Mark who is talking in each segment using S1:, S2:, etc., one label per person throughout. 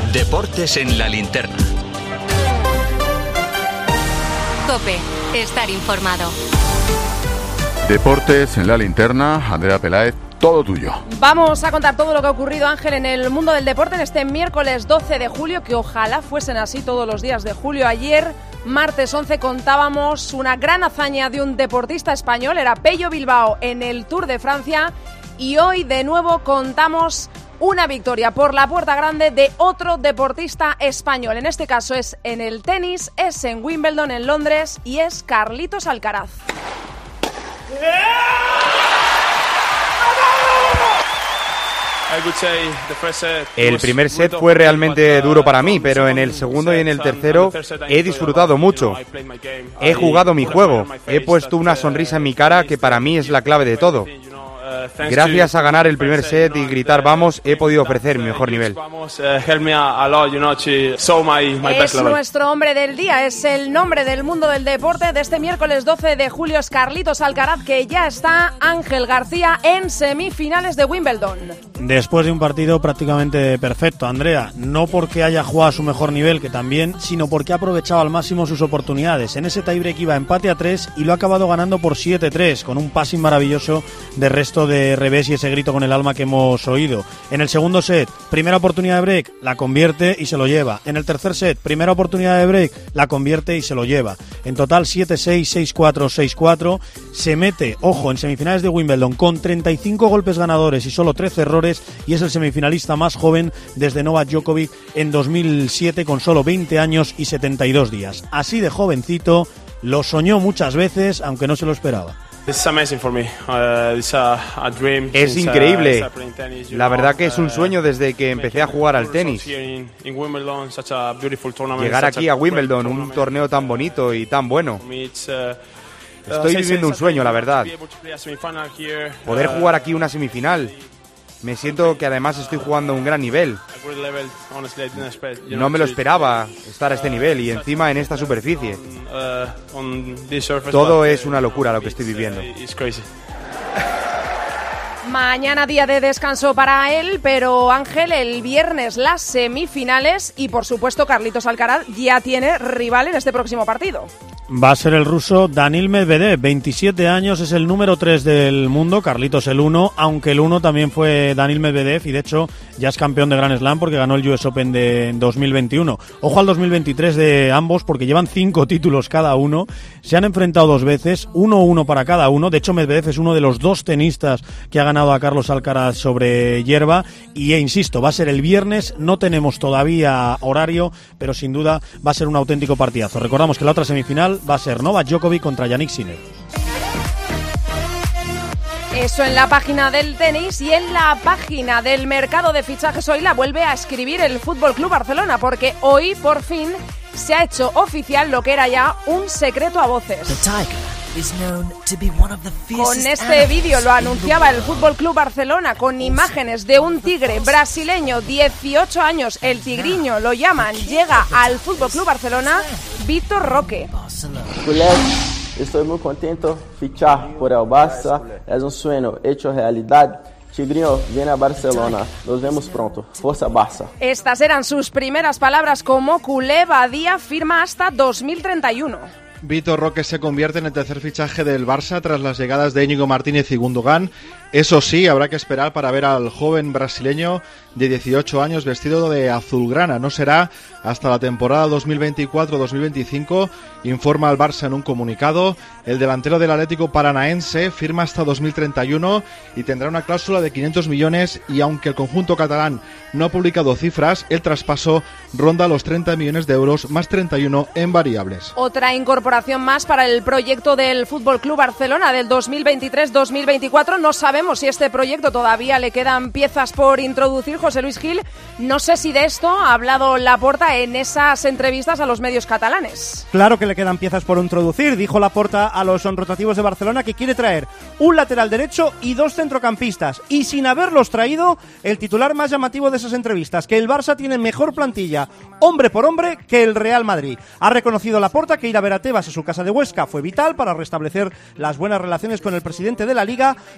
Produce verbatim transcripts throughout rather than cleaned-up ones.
S1: Deportes en la linterna.
S2: COPE, estar informado.
S3: Deportes en la linterna, Andrea Peláez, todo tuyo.
S4: Vamos a contar todo lo que ha ocurrido, Ángel, en el mundo del deporte en este miércoles doce de julio, que ojalá fuesen así todos los días de julio. Ayer, martes once, contábamos una gran hazaña de un deportista español, era Pello Bilbao en el Tour de Francia, y hoy de nuevo contamos una victoria por la puerta grande de otro deportista español. En este caso es en el tenis, es en Wimbledon, en Londres, y es Carlitos Alcaraz.
S5: El primer set fue realmente duro para mí, pero en el segundo y en el tercero he disfrutado mucho. He jugado mi juego, he puesto una sonrisa en mi cara que para mí es la clave de todo. Gracias a ganar el primer set y gritar vamos, he podido ofrecer mi mejor nivel.
S4: Es nuestro hombre del día, es el nombre del mundo del deporte de este miércoles doce de julio, es Carlitos Alcaraz, que ya está, Ángel García, en semifinales de Wimbledon.
S6: Después de un partido prácticamente perfecto, Andrea, no porque haya jugado a su mejor nivel, que también, sino porque ha aprovechado al máximo sus oportunidades. En ese tiebreak iba empate a tres y lo ha acabado ganando por siete tres, con un passing maravilloso de resto de revés y ese grito con el alma que hemos oído. En el segundo set, primera oportunidad de break, la convierte y se lo lleva. En el tercer set, primera oportunidad de break, la convierte y se lo lleva. En total siete seis, seis cuatro, seis cuatro. Se mete, ojo, en semifinales de Wimbledon con treinta y cinco golpes ganadores y solo trece errores, y es el semifinalista más joven desde Novak Djokovic en dos mil siete, con solo veinte años y setenta y dos días. Así de jovencito, lo soñó muchas veces, aunque no se lo esperaba.
S5: Es increíble. La verdad que es un sueño desde que empecé a jugar al tenis. Llegar aquí a Wimbledon, un torneo tan bonito y tan bueno. Estoy viviendo un sueño, la verdad. Poder jugar aquí una semifinal. Me siento que además estoy jugando a un gran nivel. No me lo esperaba estar a este nivel y encima en esta superficie. Todo es una locura lo que estoy viviendo.
S4: Mañana día de descanso para él, pero Ángel, el viernes las semifinales y por supuesto Carlitos Alcaraz ya tiene rival en este próximo partido.
S6: Va a ser el ruso Daniil Medvedev, veintisiete años, es el número tres del mundo, Carlitos el uno, aunque el uno también fue Daniil Medvedev y de hecho ya es campeón de Grand Slam porque ganó el U S Open de dos mil veintiuno. Ojo al dos mil veintitrés de ambos porque llevan cinco títulos cada uno, se han enfrentado dos veces, uno uno para cada uno. De hecho Medvedev es uno de los dos tenistas que ha ganado a Carlos Alcaraz sobre hierba y e, insisto, va a ser el viernes, no tenemos todavía horario, pero sin duda va a ser un auténtico partidazo. Recordamos que la otra semifinal va a ser Novak Djokovic contra Yannick Sinner.
S4: Eso en la página del tenis, y en la página del mercado de fichajes hoy la vuelve a escribir el F C Barcelona, porque hoy por fin se ha hecho oficial lo que era ya un secreto a voces. Con este vídeo lo anunciaba el F C Barcelona con imágenes de un tigre brasileño, dieciocho años, el tigriño lo llaman, llega al F C Barcelona, Vitor Roque.
S7: Estoy muy contento fichar por el Barça, es un sueño hecho realidad. Tigrinho, viene a Barcelona. Nos vemos pronto. Forza Barça.
S4: Estas eran sus primeras palabras como culé. Badía firma hasta dos mil treinta y uno.
S8: Vitor Roque se convierte en el tercer fichaje del Barça tras las llegadas de Íñigo Martínez y Gundogan. Eso sí, habrá que esperar para ver al joven brasileño de dieciocho años vestido de azulgrana. No será hasta la temporada dos mil veinticuatro dos mil veinticinco, informa al Barça en un comunicado. El delantero del Atlético Paranaense firma hasta dos mil treinta y uno y tendrá una cláusula de quinientos millones, y aunque el conjunto catalán no ha publicado cifras, el traspaso ronda los treinta millones de euros más treinta y uno en variables.
S4: Otra incorporación más para el proyecto del F C Barcelona del dos mil veintitrés dos mil veinticuatro. No sabemos si este proyecto todavía le quedan piezas por introducir. José Luis Gil, no sé si de esto ha hablado Laporta en esas entrevistas a los medios catalanes.
S9: Claro que le quedan piezas por introducir. Dijo Laporta a los rotativos de Barcelona que quiere traer un lateral derecho y dos centrocampistas, y sin haberlos traído, el titular más llamativo de esas entrevistas, que el Barça tiene mejor plantilla hombre por hombre que el Real Madrid. Ha reconocido Laporta que ir a ver a Tebas a su casa de Huesca fue vital para restablecer las buenas relaciones con el presidente de la Liga. Solo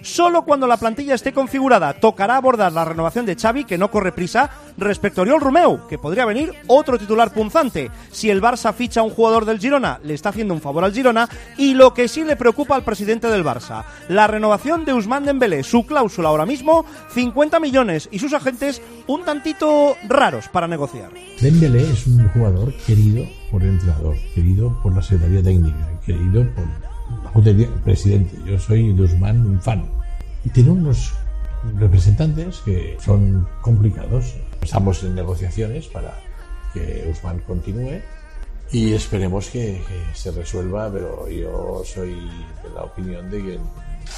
S9: cuando la plantilla esté configurada. Tocará abordar la renovación de Xavi, que no corre prisa, respecto a Oriol Romeu, que podría venir otro titular punzante. Si el Barça ficha a un jugador del Girona, le está haciendo un favor al Girona, y lo que sí le preocupa al presidente del Barça, la renovación de Ousmane Dembélé. Su cláusula ahora mismo, cincuenta millones, y sus agentes un tantito raros para negociar.
S10: Dembélé es un jugador querido por el entrenador, querido por la Secretaría Técnica, querido por el presidente. Yo soy de Ousmane un fan. Y tiene unos representantes que son complicados. Estamos en negociaciones para que Ousmane continúe y esperemos que, que se resuelva, pero yo soy de la opinión de que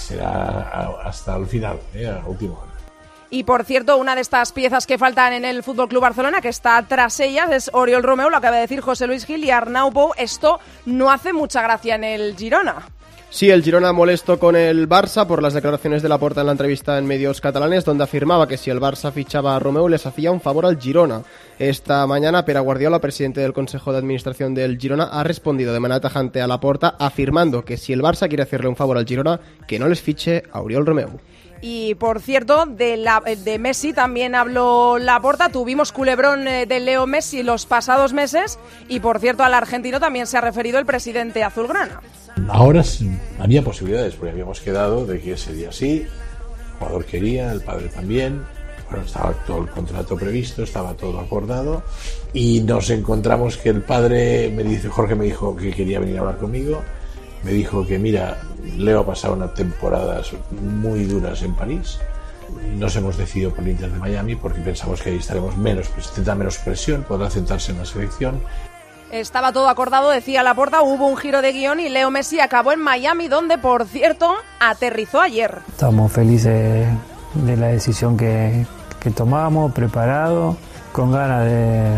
S10: será hasta el final, ¿eh? A última hora.
S4: Y por cierto, una de estas piezas que faltan en el F C Barcelona, que está tras ellas, es Oriol Romeu, lo acaba de decir José Luis Gil, y Arnau Pou. Esto no hace mucha gracia en el Girona.
S11: Sí, el Girona molesto con el Barça por las declaraciones de Laporta en la entrevista en medios catalanes, donde afirmaba que si el Barça fichaba a Romeu les hacía un favor al Girona. Esta mañana, Pere Guardiola, presidente del Consejo de Administración del Girona, ha respondido de manera tajante a Laporta, afirmando que si el Barça quiere hacerle un favor al Girona, que no les fiche a Oriol Romeu.
S4: Y por cierto, de, la, de Messi también habló Laporta. Tuvimos culebrón de Leo Messi los pasados meses y por cierto al argentino también se ha referido el presidente azulgrana.
S10: Ahora había posibilidades porque habíamos quedado de que ese día sí, el jugador quería, el padre también. Bueno, estaba todo el contrato previsto, estaba todo acordado y nos encontramos que el padre, me dice, Jorge me dijo que quería venir a hablar conmigo. Me dijo que mira, Leo ha pasado unas temporadas muy duras en París. Nos hemos decidido por el Inter de Miami porque pensamos que ahí estaremos menos, tendrá menos presión, podrá centrarse en la selección.
S4: Estaba todo acordado, decía Laporta, hubo un giro de guión y Leo Messi acabó en Miami, donde, por cierto, aterrizó ayer.
S12: Estamos felices de la decisión que, que tomamos, preparados, con ganas de,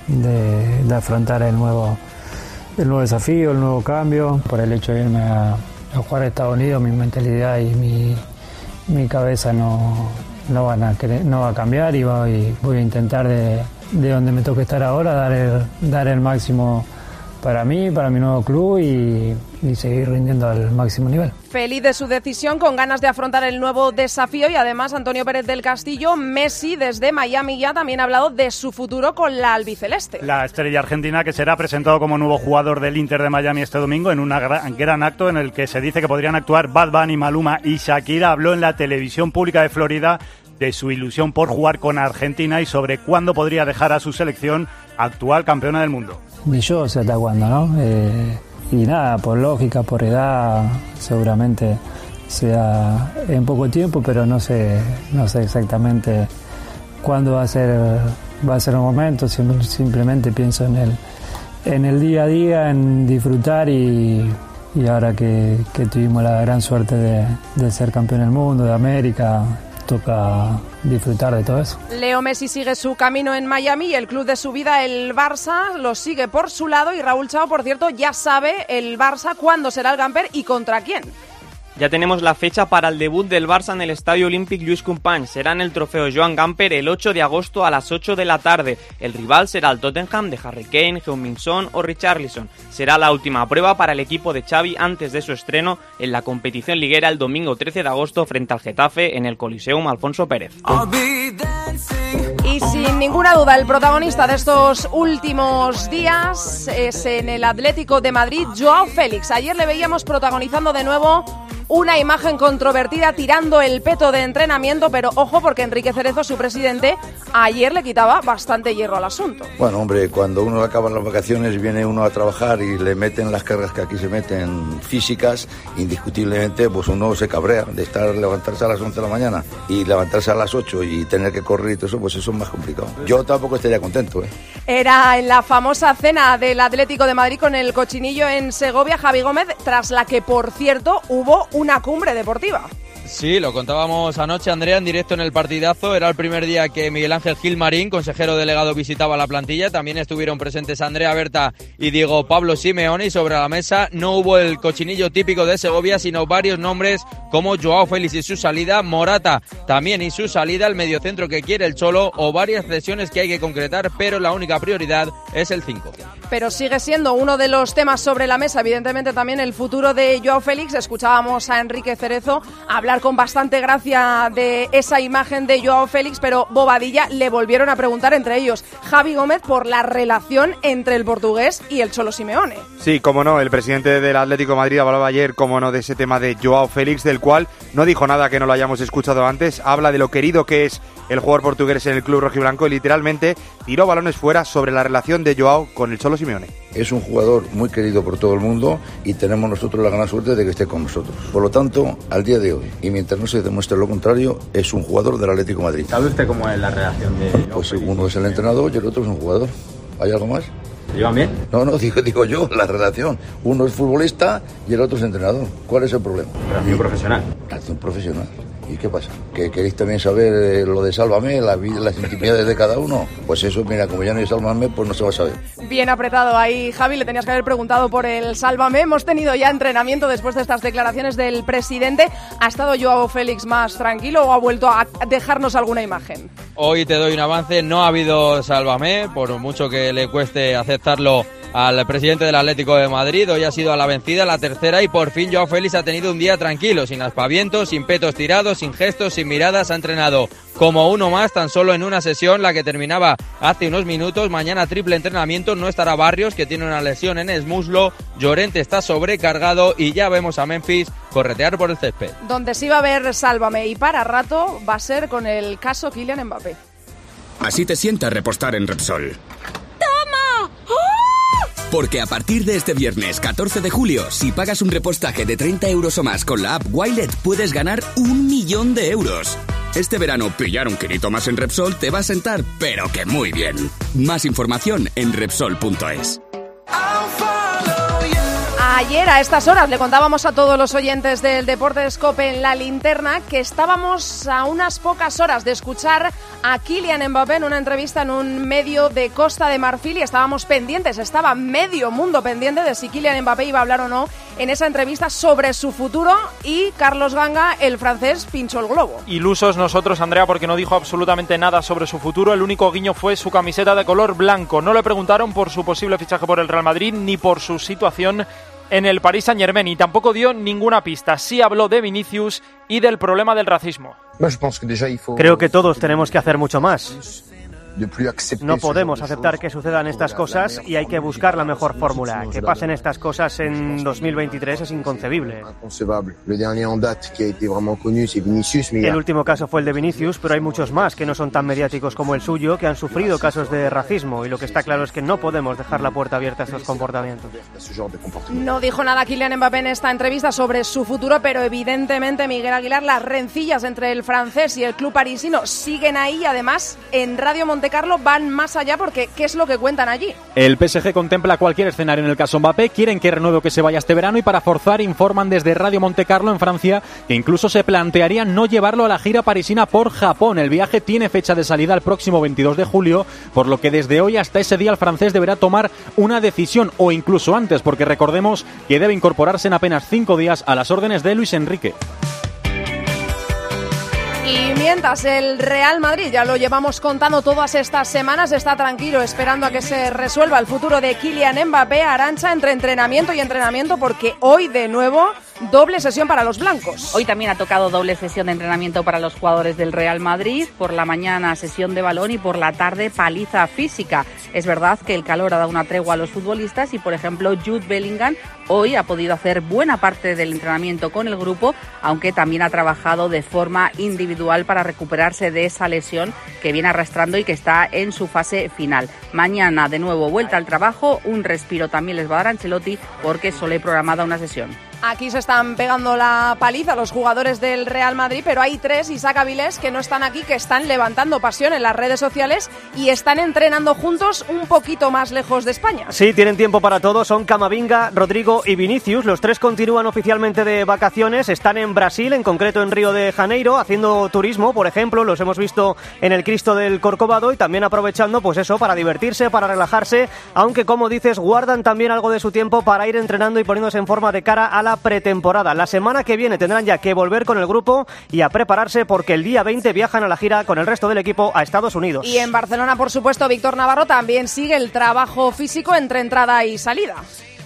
S12: de, de afrontar el nuevo... el nuevo desafío, el nuevo cambio. Por el hecho de irme a, a jugar a Estados Unidos, mi mentalidad y mi, mi cabeza no, no, van a querer, no va a cambiar y voy, voy a intentar de, de donde me toque estar ahora, dar el, dar el máximo para mí, para mi nuevo club y, y seguir rindiendo al máximo nivel.
S4: Feliz de su decisión, con ganas de afrontar el nuevo desafío y además Antonio Pérez del Castillo, Messi desde Miami ya también ha hablado de su futuro con la albiceleste.
S13: La estrella argentina que será presentado como nuevo jugador del Inter de Miami este domingo en un gran, gran acto en el que se dice que podrían actuar Bad Bunny, Maluma y Shakira. Habló en la televisión pública de Florida de su ilusión por jugar con Argentina y sobre cuándo podría dejar a su selección, actual campeona del mundo.
S12: Ni yo sé hasta cuándo, ¿no? Eh, y nada, por lógica, por edad, seguramente sea en poco tiempo, pero no sé, no sé exactamente cuándo va a ser, va a ser el momento. Simplemente pienso en el, en el día a día, en disfrutar y, y ahora que, que tuvimos la gran suerte de, de ser campeón del mundo, de América, toca disfrutar de todo eso.
S4: Leo Messi sigue su camino en Miami y el club de su vida, el Barça, lo sigue por su lado y Raúl Chao, por cierto, ya sabe el Barça cuándo será el Gamper y contra quién.
S14: Ya tenemos la fecha para el debut del Barça en el Estadio Olímpic Lluís Companys. Será en el Trofeo Joan Gamper el ocho de agosto a las ocho de la tarde. El rival será el Tottenham de Harry Kane, Heung-min Son o Richarlison. Será la última prueba para el equipo de Xavi antes de su estreno en la competición liguera el domingo trece de agosto frente al Getafe en el Coliseum Alfonso Pérez.
S4: Y sin ninguna duda el protagonista de estos últimos días es en el Atlético de Madrid, Joao Félix. Ayer le veíamos protagonizando de nuevo una imagen controvertida tirando el peto de entrenamiento, pero ojo porque Enrique Cerezo, su presidente, ayer le quitaba bastante hierro al asunto.
S15: Bueno, hombre, cuando uno acaba las vacaciones viene uno a trabajar y le meten las cargas que aquí se meten físicas, indiscutiblemente pues uno se cabrea de estar levantarse a las once de la mañana y levantarse a las ocho y tener que correr y todo eso, pues eso es más complicado. Yo tampoco estaría contento, ¿eh?
S4: Era en la famosa cena del Atlético de Madrid con el cochinillo en Segovia, Javi Gómez, tras la que, por cierto, hubo una cumbre deportiva.
S16: Sí, lo contábamos anoche, Andrea, en directo en el partidazo. Era el primer día que Miguel Ángel Gilmarín, consejero delegado, visitaba la plantilla. También estuvieron presentes Andrea Berta y Diego Pablo Simeone. Y sobre la mesa no hubo el cochinillo típico de Segovia, sino varios nombres como Joao Félix y su salida, Morata también y su salida, el mediocentro que quiere el Cholo o varias cesiones que hay que concretar, pero la única prioridad es el cinco.
S4: Pero sigue siendo uno de los temas sobre la mesa, evidentemente también el futuro de Joao Félix. Escuchábamos a Enrique Cerezo hablar con bastante gracia de esa imagen de Joao Félix, pero Bobadilla le volvieron a preguntar entre ellos Javi Gómez por la relación entre el portugués y el Cholo Simeone.
S5: Sí, cómo no, el presidente del Atlético de Madrid hablaba ayer, cómo no, de ese tema de Joao Félix, del cual no dijo nada que no lo hayamos escuchado antes. Habla de lo querido que es el jugador portugués en el club rojiblanco y literalmente tiró balones fuera sobre la relación de Joao con el Cholo Simeone.
S15: Es un jugador muy querido por todo el mundo y tenemos nosotros la gran suerte de que esté con nosotros. Por lo tanto, al día de hoy, y mientras no se demuestre lo contrario, es un jugador del Atlético de Madrid.
S17: ¿Sabe usted cómo es la relación de Joao?
S15: Pues uno es el entrenador y el otro es un jugador. ¿Hay algo más?
S17: ¿Se llevan bien?
S15: No, no, digo, digo yo, la relación. Uno es futbolista y el otro es entrenador. ¿Cuál es el problema?
S17: Relación profesional.
S15: Relación profesional. ¿Y qué pasa? ¿Que queréis también saber eh, lo de Sálvame, la vida, las intimidades de cada uno? Pues eso, mira, como ya no hay Sálvame, pues no se va a saber.
S4: Bien apretado ahí, Javi, le tenías que haber preguntado por el Sálvame. Hemos tenido ya entrenamiento después de estas declaraciones del presidente. ¿Ha estado Joao Félix más tranquilo o ha vuelto a dejarnos alguna imagen?
S16: Hoy te doy un avance, no ha habido Sálvame, por mucho que le cueste aceptarlo al presidente del Atlético de Madrid. Hoy ha sido a la vencida, la tercera, y por fin Joao Félix ha tenido un día tranquilo, sin aspavientos, sin petos tirados, sin gestos, sin miradas. Ha entrenado como uno más, tan solo en una sesión, la que terminaba hace unos minutos. Mañana triple entrenamiento, no estará Barrios, que tiene una lesión en el muslo. Llorente está sobrecargado y ya vemos a Memphis corretear por el césped.
S4: Donde sí va a haber Sálvame y para rato va a ser con el caso Kylian Mbappé.
S18: Así te sienta repostar en Repsol.
S19: ¡Toma! ¡Oh!
S18: Porque a partir de este viernes catorce de julio, si pagas un repostaje de treinta euros o más con la app Wilet, puedes ganar un millón de euros. Este verano, pillar un kilito más en Repsol te va a sentar, pero que muy bien. Más información en Repsol punto es.
S4: Ayer a estas horas le contábamos a todos los oyentes del Deportes COPE en la linterna que estábamos a unas pocas horas de escuchar a Kylian Mbappé en una entrevista en un medio de Costa de Marfil y estábamos pendientes, estaba medio mundo pendiente de si Kylian Mbappé iba a hablar o no en esa entrevista sobre su futuro y Carlos Ganga, el francés, pinchó el globo.
S20: Ilusos nosotros, Andrea, porque no dijo absolutamente nada sobre su futuro. El único guiño fue su camiseta de color blanco. No le preguntaron por su posible fichaje por el Real Madrid ni por su situación en el Paris Saint-Germain y tampoco dio ninguna pista. Sí habló de Vinicius y del problema del racismo.
S21: Creo que todos tenemos que hacer mucho más. No podemos aceptar que sucedan estas cosas y hay que buscar la mejor fórmula. Que pasen estas cosas en dos mil veintitrés es inconcebible. El último caso fue el de Vinicius, pero hay muchos más que no son tan mediáticos como el suyo, que han sufrido casos de racismo, y lo que está claro es que no podemos dejar la puerta abierta a estos comportamientos.
S4: No dijo nada Kylian Mbappé en esta entrevista sobre su futuro, pero evidentemente, Miguel Aguilar, las rencillas entre el francés y el club parisino siguen ahí y además en Radio Monte Carlo van más allá porque ¿qué es lo que cuentan allí?
S22: El P S G contempla cualquier escenario en el caso Mbappé, quieren que renueve o que se vaya este verano y para forzar informan desde Radio Monte Carlo en Francia que incluso se plantearía no llevarlo a la gira parisina por Japón. El viaje tiene fecha de salida el próximo veintidós de julio, por lo que desde hoy hasta ese día el francés deberá tomar una decisión o incluso antes, porque recordemos que debe incorporarse en apenas cinco días a las órdenes de Luis Enrique.
S4: Y mientras el Real Madrid, ya lo llevamos contando todas estas semanas, está tranquilo esperando a que se resuelva el futuro de Kylian Mbappé. Arantxa, entre entrenamiento y entrenamiento, porque hoy de nuevo doble sesión para los blancos.
S23: Hoy también ha tocado doble sesión de entrenamiento para los jugadores del Real Madrid. Por la mañana sesión de balón y por la tarde paliza física. Es verdad que el calor ha dado una tregua a los futbolistas y, por ejemplo, Jude Bellingham hoy ha podido hacer buena parte del entrenamiento con el grupo, aunque también ha trabajado de forma individual para recuperarse de esa lesión que viene arrastrando y que está en su fase final. Mañana, de nuevo, vuelta al trabajo. Un respiro también les va a dar Ancelotti porque solo hay programada una sesión.
S4: Aquí se están pegando la paliza los jugadores del Real Madrid, pero hay tres, Isaac Avilés, que no están aquí, que están levantando pasión en las redes sociales y están entrenando juntos un poquito más lejos de España.
S21: Sí, tienen tiempo para todo, son Camavinga, Rodrigo y Vinicius. Los tres continúan oficialmente de vacaciones, están en Brasil, en concreto en Río de Janeiro, haciendo turismo, por ejemplo, los hemos visto en el Cristo del Corcovado y también aprovechando, pues eso, para divertirse, para relajarse, aunque como dices, guardan también algo de su tiempo para ir entrenando y poniéndose en forma de cara a la pretemporada. La semana que viene tendrán ya que volver con el grupo y a prepararse porque el día veinte viajan a la gira con el resto del equipo a Estados Unidos.
S4: Y en Barcelona, por supuesto, Víctor Navarro también sigue el trabajo físico entre entrada y salida.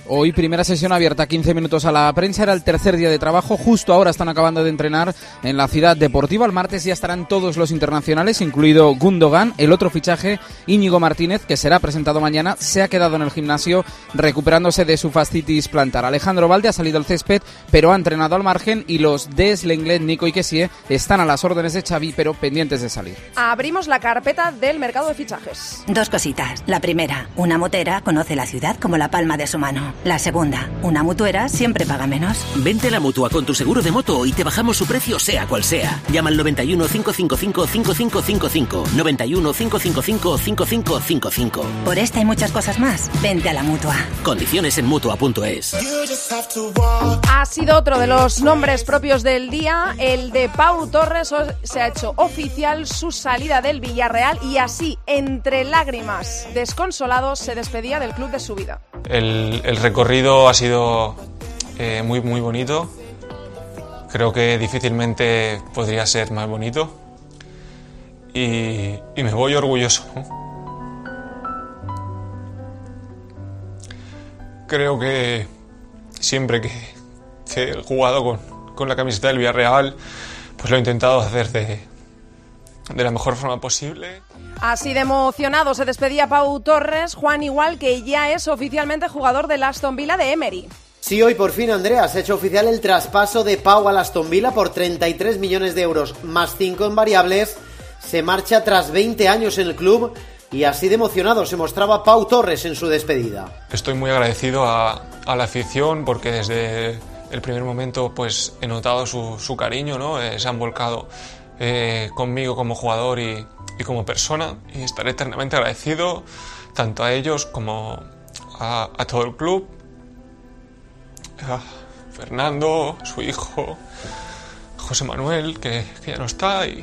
S1: Hoy primera sesión abierta, quince minutos a la prensa, era el tercer día de trabajo, justo ahora están acabando de entrenar en la Ciudad Deportiva. El martes ya estarán todos los internacionales, incluido Gundogan. El otro fichaje, Íñigo Martínez, que será presentado mañana, se ha quedado en el gimnasio recuperándose de su fascitis plantar. Alejandro Balde ha salido al césped, pero ha entrenado al margen, y los Des, Lenglet, Nico y Kessie están a las órdenes de Xavi, pero pendientes de salir.
S4: Abrimos la carpeta del mercado de fichajes.
S2: Dos cositas. La primera, una motera conoce la ciudad como la palma de su mano. La segunda, una mutuera siempre paga menos.
S3: Vente a la Mutua con tu seguro de moto y te bajamos su precio sea cual sea. Llama al noventa y uno, cinco cinco cinco, cinco cinco cinco cinco. noventa y uno, cinco cinco cinco, cinco cinco cinco cinco.
S2: Por esta y muchas cosas más, vente a la Mutua.
S3: Condiciones en Mutua punto es.
S4: Ha sido otro de los nombres propios del día, el de Pau Torres. Se ha hecho oficial su salida del Villarreal y así, entre lágrimas, desconsolado, se despedía del club de su vida.
S24: El, el recorrido ha sido eh, muy, muy bonito. Creo que difícilmente podría ser más bonito. Y, y me voy orgulloso, ¿no? Creo que siempre que, que he jugado con, con la camiseta del Villarreal, pues lo he intentado hacer de, de la mejor forma posible.
S4: Así de emocionado se despedía Pau Torres, Juan, igual que ya es oficialmente jugador del Aston Villa de Emery.
S25: Sí, hoy por fin, Andrea, se ha hecho oficial el traspaso de Pau al Aston Villa por treinta y tres millones de euros, más cinco en variables. Se marcha tras veinte años en el club y así de emocionado se mostraba Pau Torres en su despedida.
S24: Estoy muy agradecido a, a la afición porque desde el primer momento pues he notado su, su cariño, ¿no? Eh, se han volcado eh, conmigo como jugador y... y como persona, y estaré eternamente agradecido tanto a ellos como a, a todo el club, a Fernando, su hijo, José Manuel, que, que ya no está, y...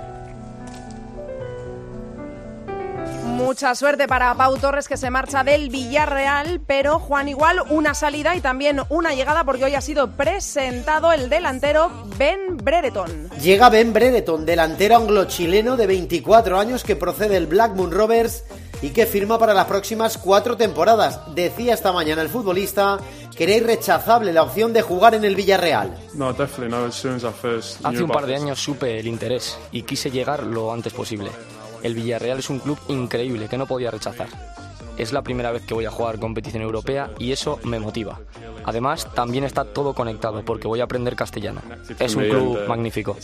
S4: Mucha suerte para Pau Torres, que se marcha del Villarreal, pero Juan, igual una salida y también una llegada, porque hoy ha sido presentado el delantero Ben Brereton.
S25: Llega Ben Brereton, delantero anglo-chileno de veinticuatro años que procede del Blackburn Rovers y que firma para las próximas cuatro temporadas. Decía esta mañana el futbolista que era irrechazable la opción de jugar en el Villarreal.
S26: Hace un par de años supe el interés y quise llegar lo antes posible. El Villarreal es un club increíble que no podía rechazar. Es la primera vez que voy a jugar competición europea y eso me motiva. Además, también está todo conectado porque voy a aprender castellano. Es un club magnífico.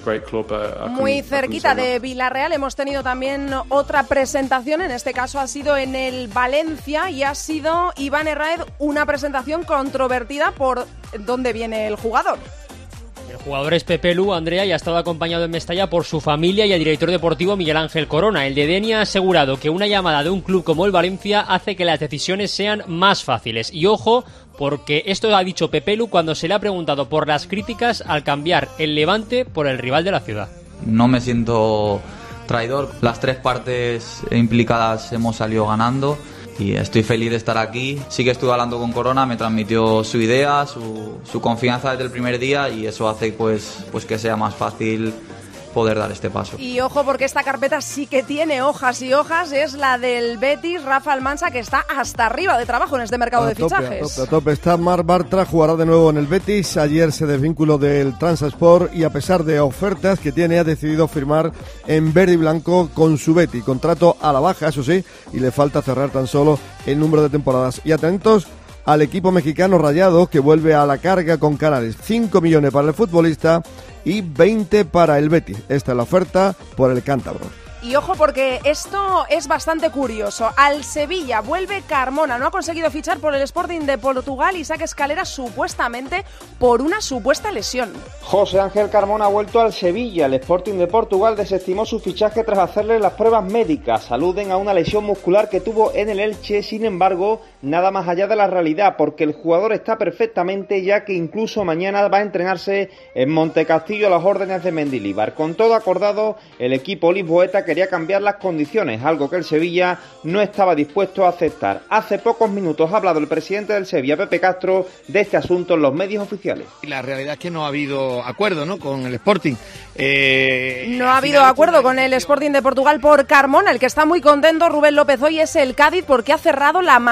S4: Muy cerquita de Villarreal hemos tenido también otra presentación, en este caso ha sido en el Valencia y ha sido Iván Herráez, una presentación controvertida por dónde viene el jugador.
S27: El jugador es Pepe Lu, Andrea, y ha estado acompañado en Mestalla por su familia y el director deportivo Miguel Ángel Corona. El de Denia ha asegurado que una llamada de un club como el Valencia hace que las decisiones sean más fáciles. Y ojo, porque esto ha dicho Pepe Lu cuando se le ha preguntado por las críticas al cambiar el Levante por el rival de la ciudad.
S28: No me siento traidor. Las tres partes implicadas hemos salido ganando. Y estoy feliz de estar aquí. Sí que estuve hablando con Corona, me transmitió su idea, su, su confianza desde el primer día y eso hace pues, pues que sea más fácil poder dar este paso.
S4: Y ojo, porque esta carpeta sí que tiene hojas y hojas, es la del Betis, Rafa Almansa, que está hasta arriba de trabajo en este mercado
S29: a
S4: de
S29: tope,
S4: fichajes.
S29: A tope, a tope. Está Marc Bartra, jugará de nuevo en el Betis. Ayer se desvinculó del Transasport y a pesar de ofertas que tiene, ha decidido firmar en verde y blanco con su Betis. Contrato a la baja, eso sí, y le falta cerrar tan solo el número de temporadas. Y atentos al equipo mexicano Rayados, que vuelve a la carga con Canales. cinco millones para el futbolista y veinte para el Betis. Esta es la oferta por el cántabro.
S4: Y ojo, porque esto es bastante curioso. Al Sevilla vuelve Carmona. No ha conseguido fichar por el Sporting de Portugal y saca Escalera supuestamente por una supuesta lesión.
S30: José Ángel Carmona ha vuelto al Sevilla. El Sporting de Portugal desestimó su fichaje tras hacerle las pruebas médicas. Aluden a una lesión muscular que tuvo en el Elche. Sin embargo, nada más allá de la realidad, porque el jugador está perfectamente, ya que incluso mañana va a entrenarse en Montecastillo a las órdenes de Mendilibar. Con todo acordado, el equipo lisboeta que quería cambiar las condiciones, algo que el Sevilla no estaba dispuesto a aceptar. Hace pocos minutos ha hablado el presidente del Sevilla, Pepe Castro, de este asunto en los medios oficiales.
S31: La realidad es que no ha habido acuerdo, ¿no?, con el Sporting. Eh,
S4: no ha habido acuerdo con el Sporting de Portugal por Carmona. El que está muy contento, Rubén López, hoy es el Cádiz, porque ha cerrado la mayor venta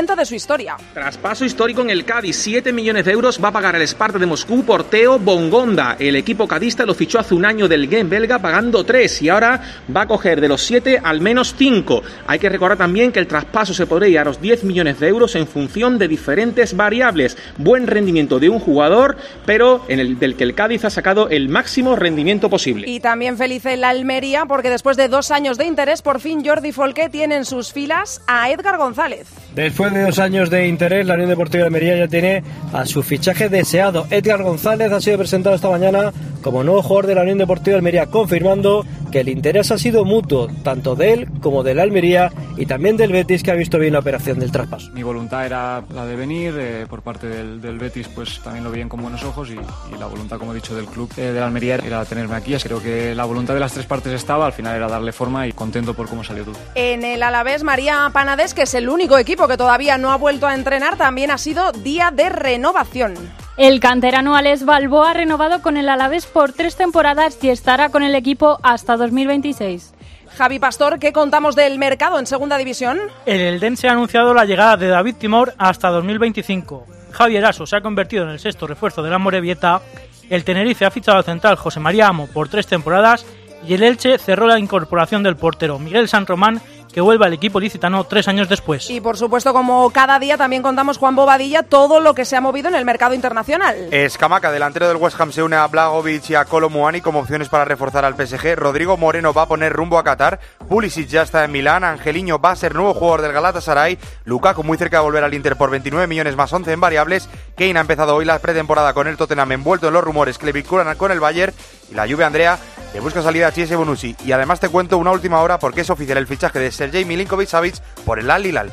S4: momento de su historia.
S5: Traspaso histórico en el Cádiz, siete millones de euros va a pagar el Sparta de Moscú por Teo Bongonda. El equipo cadista lo fichó hace un año del Genk belga pagando tres y ahora va a coger de los siete al menos cinco. Hay que recordar también que el traspaso se podría ir a los diez millones de euros en función de diferentes variables. Buen rendimiento de un jugador, pero en el del que el Cádiz ha sacado el máximo rendimiento posible.
S4: Y también feliz en la Almería porque después de dos años de interés, por fin Jordi Folqué tiene en sus filas a Edgar González.
S6: Después de dos años de interés, la Unión Deportiva de Almería ya tiene a su fichaje deseado. Edgar González ha sido presentado esta mañana como nuevo jugador de la Unión Deportiva de Almería, confirmando que el interés ha sido mutuo, tanto de él como de la Almería y también del Betis, que ha visto bien la operación del traspaso.
S7: Mi voluntad era la de venir, eh, por parte del, del Betis pues también lo veían con buenos ojos y, y la voluntad, como he dicho, del club eh, de la Almería era tenerme aquí. Creo que la voluntad de las tres partes estaba, al final era darle forma y contento por cómo salió todo.
S4: En el Alavés, María Panades, que es el único equipo que todavía no ha vuelto a entrenar, también ha sido día de renovación.
S8: El canterano Alex Balboa ha renovado con el Alavés por tres temporadas y estará con el equipo hasta dos mil veintiséis.
S4: Javi Pastor, ¿qué contamos del mercado en segunda división?
S9: El Eldense ha anunciado la llegada de David Timor hasta dos mil veinticinco. Javi Eraso se ha convertido en el sexto refuerzo de la Amorebieta. El Tenerife ha fichado al central José María Amo por tres temporadas y el Elche cerró la incorporación del portero Miguel San Román, que vuelve al equipo licitano tres años después.
S4: Y por supuesto, como cada día, también contamos, Juan Bobadilla, todo lo que se ha movido en el mercado internacional.
S10: Escamaca, delantero del West Ham, se une a Blagovic y a Kolo Muani como opciones para reforzar al P S G. Rodrigo Moreno va a poner rumbo a Qatar. Pulisic ya está en Milán. Angeliño va a ser nuevo jugador del Galatasaray. Lukaku muy cerca de volver al Inter por veintinueve millones más once en variables. Kane ha empezado hoy la pretemporada con el Tottenham envuelto en los rumores que le vinculan con el Bayern. Y la Juve, Andrea, le busca salida a Chiesa Bonucci. Y además te cuento una última hora porque es oficial el fichaje de Sergei Milinkovic-Savic por el Al Hilal.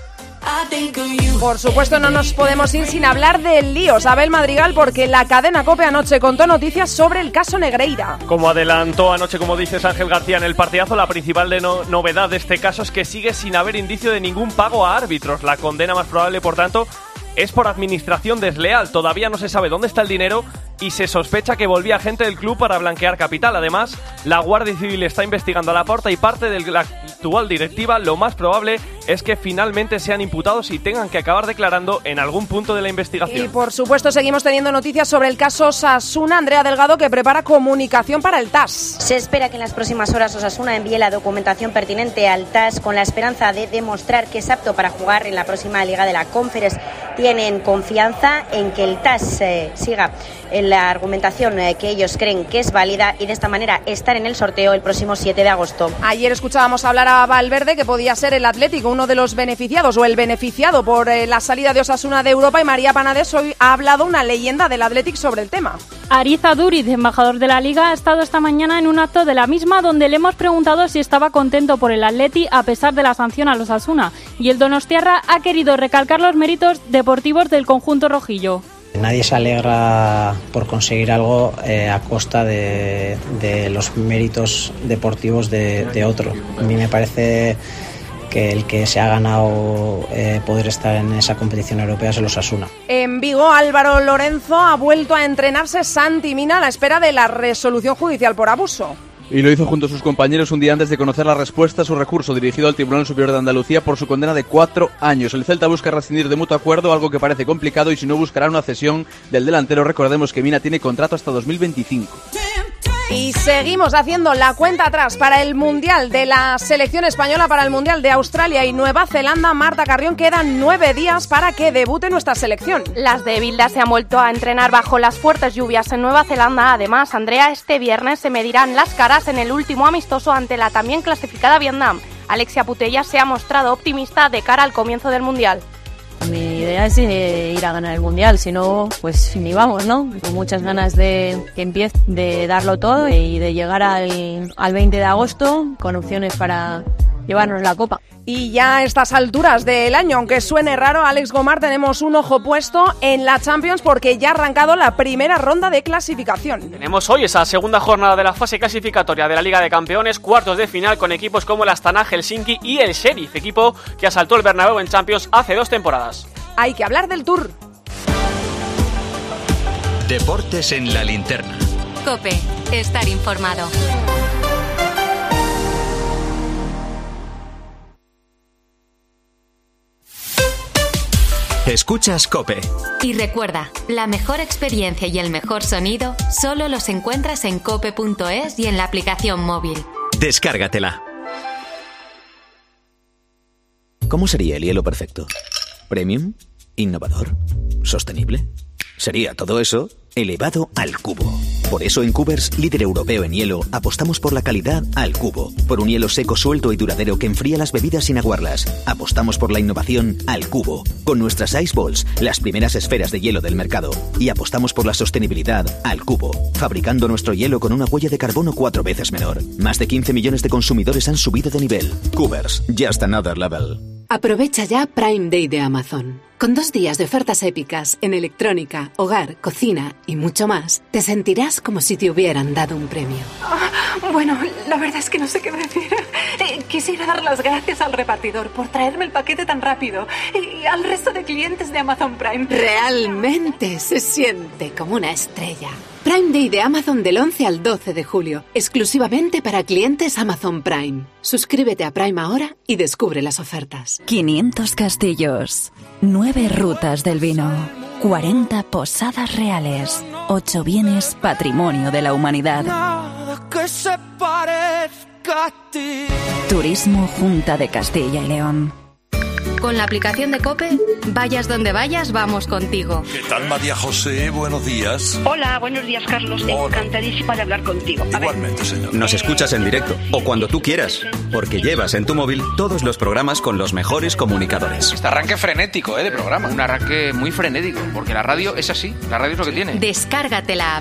S4: Por supuesto, no nos podemos ir sin hablar del lío, Abel Madrigal, porque la cadena COPE anoche contó noticias sobre el caso Negreira.
S11: Como adelantó anoche, como dices, Ángel García en el partidazo, la principal de no- novedad de este caso es que sigue sin haber indicio de ningún pago a árbitros. La condena más probable, por tanto, es por administración desleal. Todavía no se sabe dónde está el dinero y se sospecha que volvía gente del club para blanquear capital. Además, la Guardia Civil está investigando a Laporta y parte de la actual directiva. Lo más probable es que finalmente sean imputados y tengan que acabar declarando en algún punto de la investigación.
S4: Y por supuesto seguimos teniendo noticias sobre el caso Osasuna. Andrea Delgado, que prepara comunicación para el T A S.
S12: Se espera que en las próximas horas Osasuna envíe la documentación pertinente al T A S con la esperanza de demostrar que es apto para jugar en la próxima Liga de la Conference. Tienen confianza en que el T A S eh, siga en la argumentación eh, que ellos creen que es válida y de esta manera estar en el sorteo el próximo siete de agosto.
S4: Ayer escuchábamos hablar a Valverde, que podía ser el Atlético uno de los beneficiados o el beneficiado por eh, la salida de Osasuna de Europa, y María Panades hoy ha hablado una leyenda del Athletic sobre el tema.
S8: Ariza Duriz, embajador de la Liga, ha estado esta mañana en un acto de la misma donde le hemos preguntado si estaba contento por el Atleti a pesar de la sanción a los Osasuna, y el donostiarra ha querido recalcar los méritos deportivos del conjunto rojillo.
S13: Nadie se alegra por conseguir algo eh, a costa de, de los méritos deportivos de, de otro. A mí me parece que el que se ha ganado eh, poder estar en esa competición europea es el Osasuna.
S4: En Vigo, Álvaro Lorenzo ha vuelto a entrenarse Santi Mina a la espera de la resolución judicial por abuso.
S14: Y lo hizo junto a sus compañeros un día antes de conocer la respuesta a su recurso dirigido al Tribunal Superior de Andalucía por su condena de cuatro años. El Celta busca rescindir de mutuo acuerdo, algo que parece complicado, y si no buscará una cesión del delantero. Recordemos que Mina tiene contrato hasta dos mil veinticinco.
S4: Y seguimos haciendo la cuenta atrás para el Mundial de la selección española, para el Mundial de Australia y Nueva Zelanda. Marta Carrión, quedan nueve días para que debute nuestra selección.
S17: Las de Bilda se han vuelto a entrenar bajo las fuertes lluvias en Nueva Zelanda. Además, Andrea, este viernes se medirán las caras en el último amistoso ante la también clasificada Vietnam. Alexia Putella se ha mostrado optimista de cara al comienzo del Mundial.
S32: Mi idea es ir a ganar el Mundial, si no, pues ni vamos, ¿no? Con muchas ganas de que empiece, de darlo todo y de llegar al, al veinte de agosto con opciones para llevarnos la Copa.
S4: Y ya a estas alturas del año, aunque suene raro, Alex Gomar, tenemos un ojo puesto en la Champions porque ya ha arrancado la primera ronda de clasificación.
S33: Tenemos hoy esa segunda jornada de la fase clasificatoria de la Liga de Campeones, cuartos de final con equipos como el Astana, Helsinki y el Sheriff, equipo que asaltó el Bernabéu en Champions hace dos temporadas.
S4: Hay que hablar del Tour.
S34: Deportes en la linterna.
S35: COPE, estar informado.
S34: Escuchas COPE.
S35: Y recuerda, la mejor experiencia y el mejor sonido solo los encuentras en cope punto es y en la aplicación móvil.
S34: Descárgatela.
S1: ¿Cómo sería el hielo perfecto? ¿Premium? ¿Innovador? ¿Sostenible? Sería todo eso elevado al cubo. Por eso en Cubers, líder europeo en hielo, apostamos por la calidad al cubo. Por un hielo seco, suelto y duradero que enfría las bebidas sin aguarlas. Apostamos por la innovación al cubo. Con nuestras Ice Balls, las primeras esferas de hielo del mercado. Y apostamos por la sostenibilidad al cubo. Fabricando nuestro hielo con una huella de carbono cuatro veces menor. Más de quince millones de consumidores han subido de nivel. Cubers, just another level.
S2: Aprovecha ya Prime Day de Amazon. Con dos días de ofertas épicas en electrónica, hogar, cocina y mucho más, te sentirás como si te hubieran dado un premio.
S3: Oh, bueno, la verdad es que no sé qué decir. Eh, quisiera dar las gracias al repartidor por traerme el paquete tan rápido y al resto de clientes de Amazon Prime.
S2: Realmente se siente como una estrella. Prime Day de Amazon del once al doce de julio, exclusivamente para clientes Amazon Prime. Suscríbete a Prime ahora y descubre las ofertas.
S15: quinientos castillos, nueve rutas del vino, cuarenta posadas reales, ocho bienes patrimonio de la humanidad.
S16: Nada que se parezca a ti.
S15: Turismo Junta de Castilla y León.
S35: Con la aplicación de COPE, vayas donde vayas, vamos contigo.
S18: ¿Qué tal, María José? Buenos días.
S19: Hola, buenos días, Carlos. Hola. Encantadísima de hablar contigo.
S18: Igualmente, señor.
S20: Nos escuchas en directo o cuando tú quieras, porque llevas en tu móvil todos los programas con los mejores comunicadores.
S21: Este arranque frenético, ¿eh? De programa. Un arranque muy frenético, porque la radio es así. La radio es lo que tiene.
S35: Descárgate la app.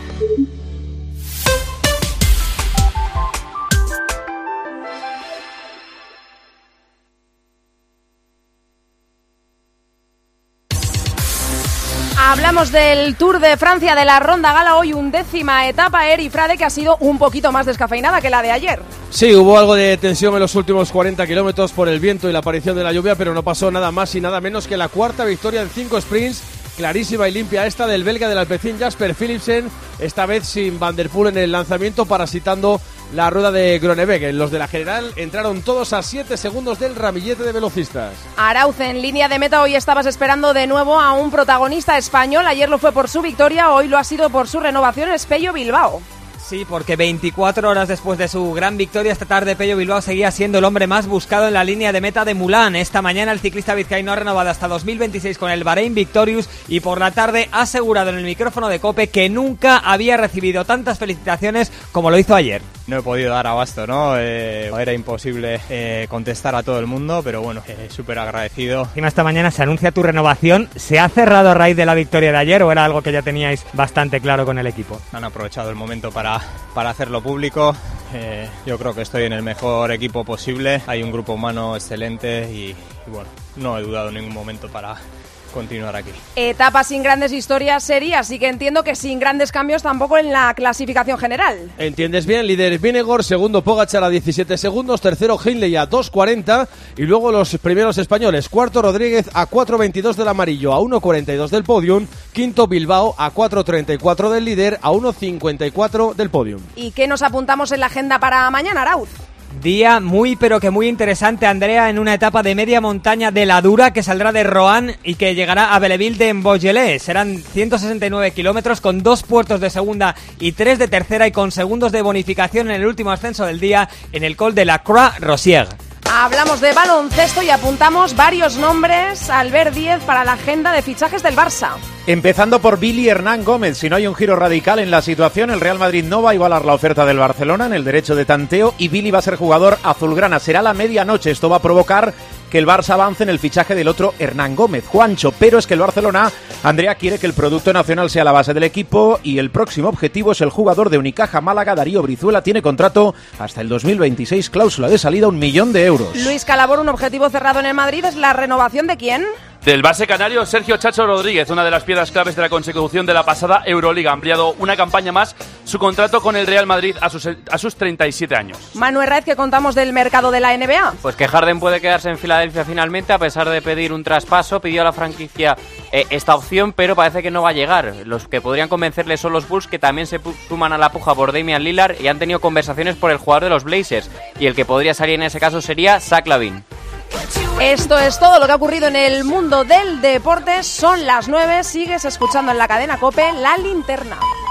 S4: Hablamos del Tour de Francia, de la Ronda Gala, hoy undécima etapa, Eri Frade, que ha sido un poquito más descafeinada que la de ayer.
S22: Sí, hubo algo de tensión en los últimos cuarenta kilómetros por el viento y la aparición de la lluvia, pero no pasó nada más y nada menos que la cuarta victoria en cinco sprints, clarísima y limpia esta del belga del Alpecin Jasper Philipsen, esta vez sin Van der Poel en el lanzamiento, parasitando la rueda de Groenewegen. Los de la general entraron todos a siete segundos del ramillete de velocistas.
S4: Arauz, en línea de meta, hoy estabas esperando de nuevo a un protagonista español. Ayer lo fue por su victoria, hoy lo ha sido por su renovación, es Pello Bilbao.
S23: Sí, porque veinticuatro horas después de su gran victoria esta tarde, Pello Bilbao seguía siendo el hombre más buscado en la línea de meta de Mulán. Esta mañana el ciclista vizcaíno ha renovado hasta dos mil veintiséis con el Bahrein Victorious y por la tarde ha asegurado en el micrófono de COPE que nunca había recibido tantas felicitaciones como lo hizo ayer.
S24: No he podido dar abasto, ¿no? Eh, era imposible eh, contestar a todo el mundo, pero bueno, eh, súper agradecido.
S23: Encima esta mañana se anuncia tu renovación. ¿Se ha cerrado a raíz de la victoria de ayer o era algo que ya teníais bastante claro con el equipo?
S24: Han aprovechado el momento para, para hacerlo público. Eh, yo creo que estoy en el mejor equipo posible. Hay un grupo humano excelente y, y bueno, no he dudado en ningún momento para continuar aquí.
S4: Etapa sin grandes historias sería, así que entiendo que sin grandes cambios tampoco en la clasificación general.
S22: Entiendes bien, líder Vinegor, segundo Pogačar a diecisiete segundos, tercero Hindley a dos cuarenta y luego los primeros españoles, cuarto Rodríguez a cuatro veintidós del amarillo, a uno cuarenta y dos del podium, quinto Bilbao a cuatro treinta y cuatro del líder, a uno cincuenta y cuatro del podium.
S4: ¿Y qué nos apuntamos en la agenda para mañana, Arauz?
S23: Día muy pero que muy interesante, Andrea, en una etapa de media montaña de la Dura que saldrá de Roanne y que llegará a Belleville de Beaujolais. Serán ciento sesenta y nueve kilómetros con dos puertos de segunda y tres de tercera y con segundos de bonificación en el último ascenso del día en el Col de la Croix-Rosière.
S4: Hablamos de baloncesto y apuntamos varios nombres, Albert Díez, para la agenda de fichajes del Barça.
S25: Empezando por Billy Hernán Gómez. Si no hay un giro radical en la situación, el Real Madrid no va a igualar la oferta del Barcelona en el derecho de tanteo y Billy va a ser jugador azulgrana. Será la medianoche. Esto va a provocar que el Barça avance en el fichaje del otro Hernán Gómez, Juancho. Pero es que el Barcelona, Andrea, quiere que el producto nacional sea la base del equipo y el próximo objetivo es el jugador de Unicaja Málaga, Darío Brizuela. Tiene contrato hasta el dos mil veintiséis, cláusula de salida un millón de euros.
S4: Luis Calabor, un objetivo cerrado en el Madrid es la renovación de ¿quién?
S11: Del base canario Sergio Chacho Rodríguez, una de las piedras claves de la consecución de la pasada Euroliga. Ha ampliado una campaña más su contrato con el Real Madrid a sus, a sus treinta y siete años.
S4: Manuel Raez, ¿qué contamos del mercado de la N B A?
S26: Pues que Harden puede quedarse en Filadelfia finalmente, a pesar de pedir un traspaso. Pidió a la franquicia eh, esta opción, pero parece que no va a llegar. Los que podrían convencerle son los Bulls, que también se suman a la puja por Damian Lillard y han tenido conversaciones por el jugador de los Blazers. Y el que podría salir en ese caso sería Zach LaVine.
S4: Esto es todo lo que ha ocurrido en el mundo del deporte. Son las nueve, sigues escuchando en la cadena COPE La Linterna.